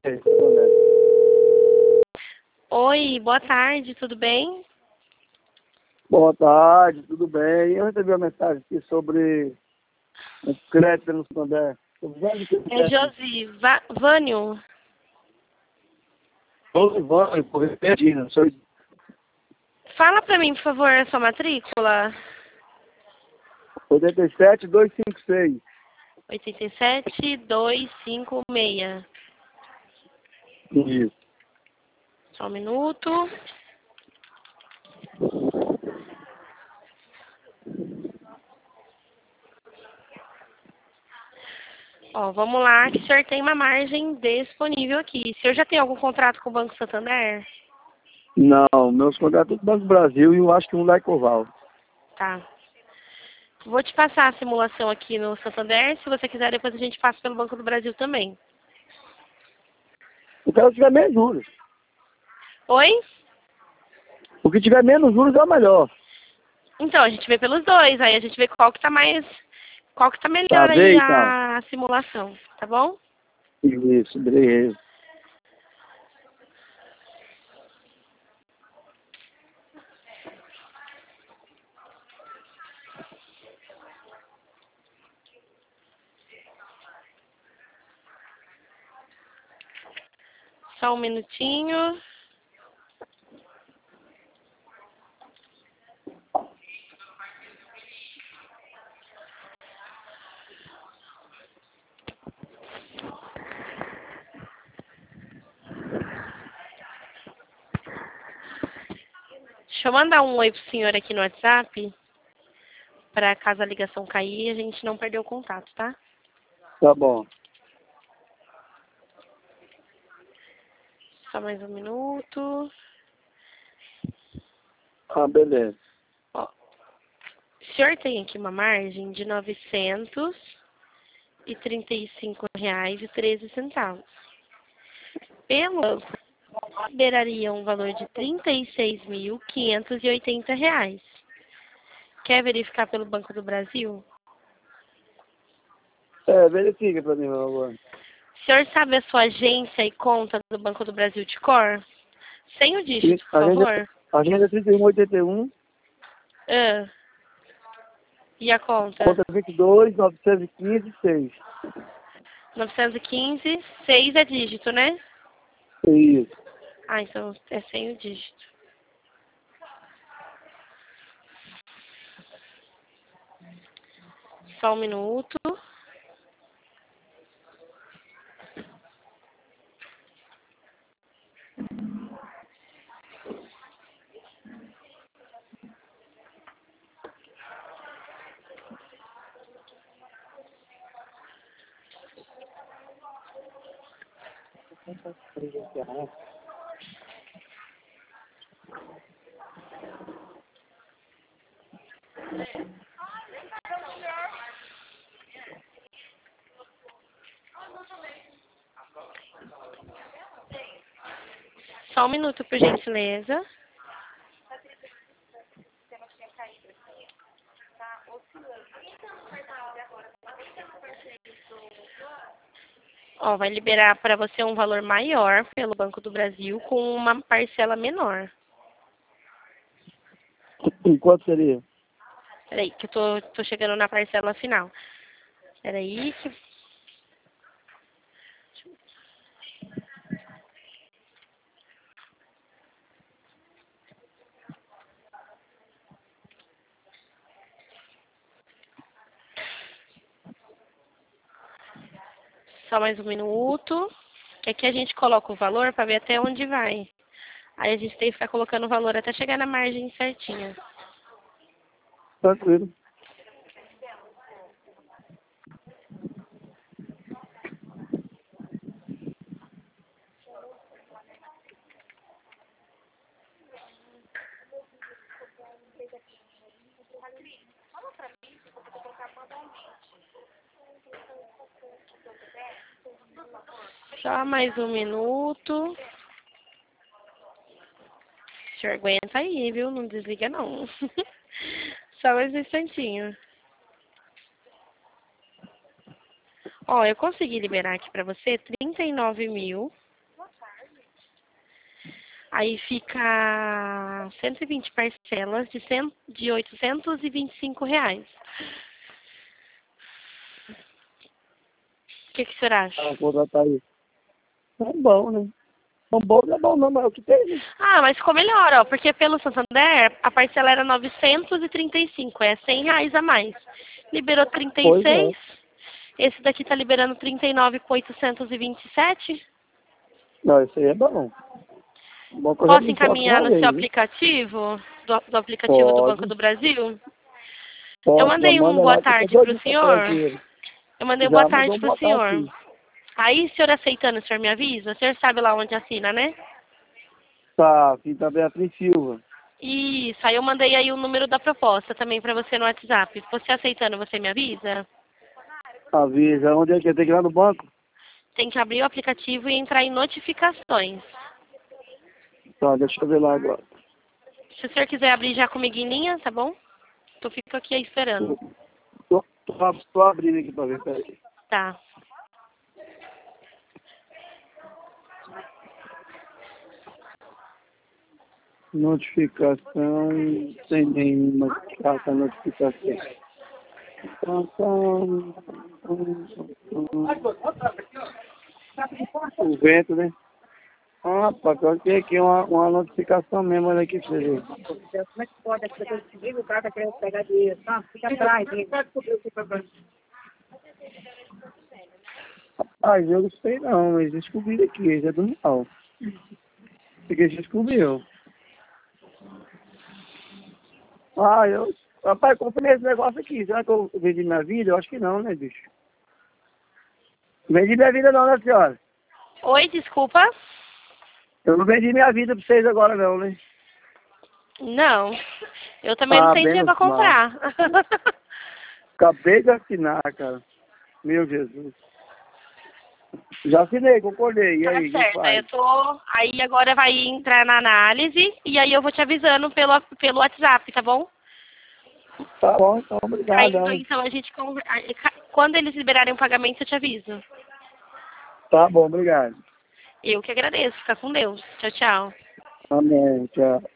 Oi, boa tarde, tudo bem? Boa tarde, tudo bem? Eu recebi uma mensagem aqui sobre um crédito no Santander. É Josi Vânio. Vânio, por Regina. Sou Fala pra mim, por favor, a sua matrícula. 87256. 87256. Isso. Só um minuto. Ó, vamos lá, que o senhor tem uma margem disponível aqui. O senhor já tem algum contrato com o Banco Santander? Não, meus contratos do Banco do Brasil e eu acho que um da Ecoval. Tá. Vou te passar a simulação aqui no Santander. Se você quiser, depois a gente passa pelo Banco do Brasil também. O cara tiver menos juros. Oi? O que tiver menos juros é o melhor. Então, a gente vê pelos dois. Aí a gente vê qual que tá mais... Qual que tá Tá, melhor vê aí então. a simulação, tá bom? Isso, beleza. Só um minutinho. Deixa eu mandar um oi pro senhor aqui no WhatsApp, para caso a ligação cair, a gente não perder o contato, tá? Tá bom. Só mais um minuto. Ah, beleza. Ó, o senhor tem aqui uma margem de R$ 935,13. Pelo banco, liberaria um valor de R$ 36.580. Quer verificar pelo Banco do Brasil? Verifica pra mim, meu amor. O senhor sabe a sua agência e conta do Banco do Brasil de cor? Sem o dígito, por favor. Agenda 3181, Ah, e a conta? conta 22, 915, 6. 915, 6 é dígito, né? Isso. Ah, então é sem o dígito. Só um minuto. Só um minuto, por gentileza. Ó, vai liberar para você um valor maior pelo Banco do Brasil com uma parcela menor. E quanto seria? Peraí, que eu tô chegando na parcela final. Peraí, que... Só mais um minuto. Que aqui a gente coloca o valor para ver até onde vai. Aí a gente tem que ficar colocando o valor até chegar na margem certinha. Tranquilo. Só mais um minuto. O senhor aguenta aí, viu? Não desliga, não. Só mais um instantinho. Ó, eu consegui liberar aqui pra você 39 mil. Aí fica 120 parcelas de R$ 825. O que que o senhor acha? Ah, contratar aí. É bom, né? Bom não é bom não, mas é o que tem, né? Ah, mas ficou melhor, ó, porque pelo Santander a parcela era 935, é R$ 100 a mais. Liberou Pois é. 36, esse daqui tá liberando 39 com 827. Não, isso aí é bom. Bom que eu já Posso me importo com encaminhar uma no seu vez, viu? aplicativo, do aplicativo do Banco Pode, do Brasil? Eu pode, já mandei um manda boa lá que eu tô tarde pro doidinho pra senhor. trazer ele. Eu mandei um boa Já mandou tarde um pro botar senhor. aqui. Aí, o senhor aceitando, o senhor me avisa? O senhor sabe lá onde assina, né? Tá, aqui tá Beatriz Silva. Isso, aí eu mandei aí o número da proposta também pra você no WhatsApp. Você aceitando, você me avisa? Avisa, onde é que é? Tem que ir lá no banco? Tem que abrir o aplicativo e entrar em notificações. Tá, deixa eu ver lá agora. Se o senhor quiser abrir já comigo em linha, tá bom? Eu fico aqui esperando. Tô abrindo aqui pra ver, peraí. Tá. Notificação, sem nenhuma carta notificação. O vento, né? Ah, rapaz, eu tenho aqui uma notificação mesmo, olha aqui pra você ver. Como é que pode aqui depois desliga o cara tá querendo pegar dinheiro, tá? Fica atrás, hein? Rapaz, eu não sei não, mas descobri aqui, já é do mal. O que você descobriu? Ah, rapaz, comprei esse negócio aqui. Será que eu vendi minha vida? Eu acho que não, né, bicho? Vendi minha vida não, né, senhora? Oi, desculpa? Eu não vendi minha vida pra vocês agora não, né? Não. Eu também não Ah, tenho dinheiro menos pra mal. comprar. Acabei de assinar, cara. Meu Jesus. Já assinei, concordei. E Tá aí, o que certo. Aí faz? eu tô. Aí agora vai entrar na análise e aí eu vou te avisando pelo WhatsApp, tá bom? Tá bom, então, Aí obrigadão. então a gente quando eles liberarem o pagamento eu te aviso. Tá bom, obrigado. Eu que agradeço. Fica com Deus. Tchau, tchau. Amém, tchau.